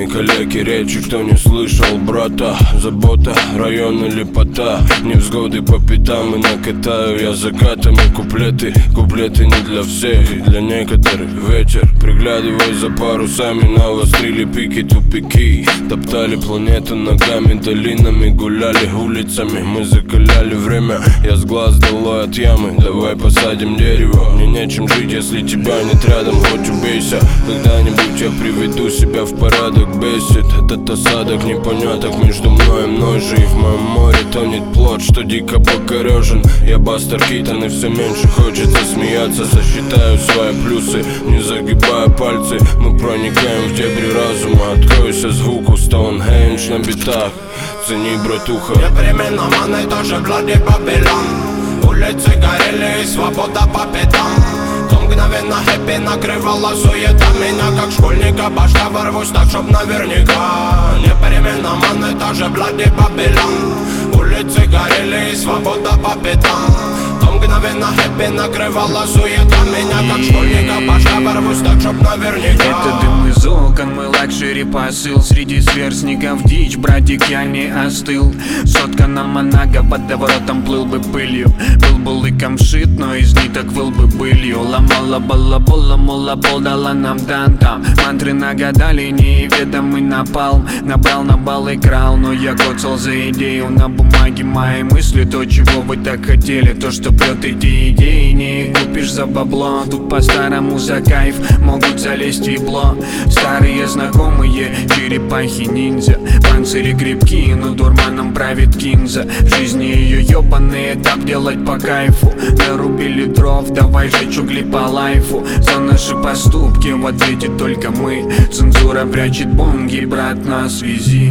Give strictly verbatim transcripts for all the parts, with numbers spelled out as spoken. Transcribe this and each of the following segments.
Мои коллеги речи, кто не слышал, брата. Забота, район или пота, невзгоды по пятам и накатаю я закатами куплеты. Куплеты не для всех, для некоторых ветер. Приглядывай за парусами, навострили пики, тупики. Топтали планету ногами, долинами, гуляли улицами. Мы закаляли время, я с глаз долой от ямы. Давай посадим дерево, мне нечем жить, если тебя нет рядом. Хоть убейся, когда-нибудь я приведу себя в порядок. Бесит этот осадок непоняток между мной и мной же. И в моем море тонет плод, что дико покорежен. Я Бастер Китон, и все меньше хочется смеяться. Засчитаю свои плюсы, не загибая пальцы. Мы проникаем в дебри разума. Откройся звуку Стоунхендж на битах. Цени, братуха. Непременно маны тоже блади Бабилон. Улицы горели и свобода по пятам. То мгновенно хэппи накрывала суета меня, как школьника башка ворвусь так, чтоб наверняка. Непременно маны тоже блади Бабилон. Улицы горели и свобода по пятам. То мгновенно хэппи накрывала суета меня, как школьника башка ворвусь так, чтоб наверняка. Это дым из окон, мой лакшери посыл. Среди сверстников дичь, братик, я не остыл. Сотка на Монако, под доворотом плыл бы пылью. Был бы лыком шит, но из ниток выл бы былью. Ломала балабола, мола пол дала нам тантам. Мантры нагадали, неведомый напалм. Набрал на бал и крал, но я коцал за идею. На бумаге мои мысли, то, чего вы так хотели. То, что прет эти идеи, не купишь за бабло. Тут по-старому за кайф могут залезть в ебло. Старые знакомые, черепахи-ниндзя. Панцири крепкие, но дурманом правит кинза. В жизни ее ебаные, так делать по кайфу. Нарубили дров, давай жечь угли по лайфу. За наши поступки в ответе только мы. Цензура прячет бонги, брат, на связи.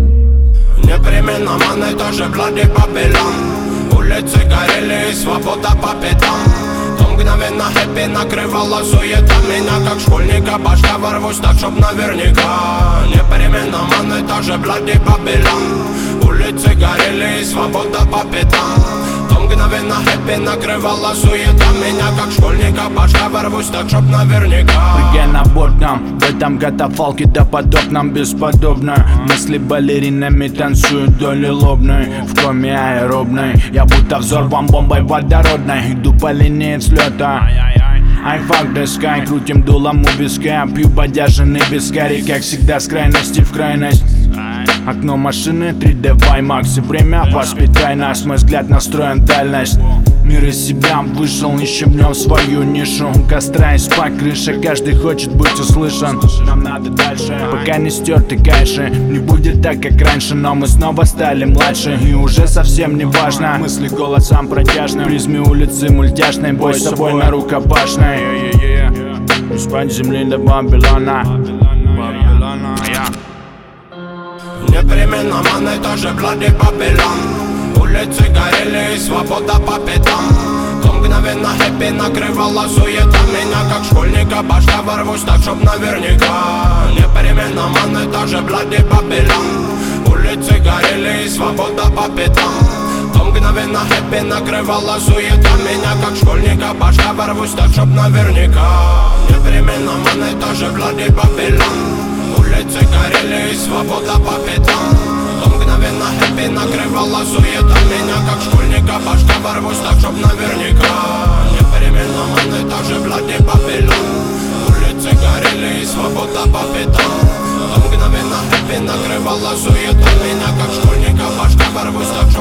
Непременно маны тоже блади Бабилон. Улицы горели и свобода по пятам. То мгновенно хэппи накрывала суета меня, как школьника башка ворвусь так, чтоб наверняка. Непременно маны тоже блади Бабилон. Улицы горели и свобода по пятам. То мгновенно хэппи накрывала суета меня, как школьника башка ворвусь так, чтоб наверняка. Прыгай на борт нам, в этом катафалке допотоп нам бесподобно. Мысли балеринами танцуют доли лобной. В коме аэробной, я будто взорван бомбой водородной. Иду по линии взлета. I fuck the sky, крутим дулом у виска. Пью бодяженный вискарь, как всегда с крайности в крайность. Окно машины три дэ ваймакс, и время воспитай нас. Мой взгляд настроен дальность. Мир из себя вышел, ищем в нем свою нишу. У костра и спать крыша, каждый хочет быть услышан. Нам надо дальше, пока не стерты кайши. Не будет так, как раньше, но мы снова стали младше. И уже совсем не важно, мысли голосом протяжным. В призме улицы мультяшной, бой с собой на рукопашной. Из-под земли до Бабилона. Непременно маны тоже блади Бабилон. Улицы горели и свобода по пятам. То мгновенно хэппи накрывала суета меня, как школьника башка ворвусь так, чтоб наверняка. Непременно маны тоже блади Бабилон. Улицы горели и свобода по пятам. То мгновенно хэппи накрывала суета меня, как школьника башка ворвусь так, чтоб наверняка. Непременно маны тоже блади Бабилон. Улицы горели и свобода по пятам. То мгновенно хэппи накрывала суета меня, как школьника башка ворвусь так, чтоб наверняка. Непременно маны тоже блади Бабилон. Улицы горели и свобода по пятам. То мгновенно хэппи накрывала суета меня, как школьника башка ворвусь так,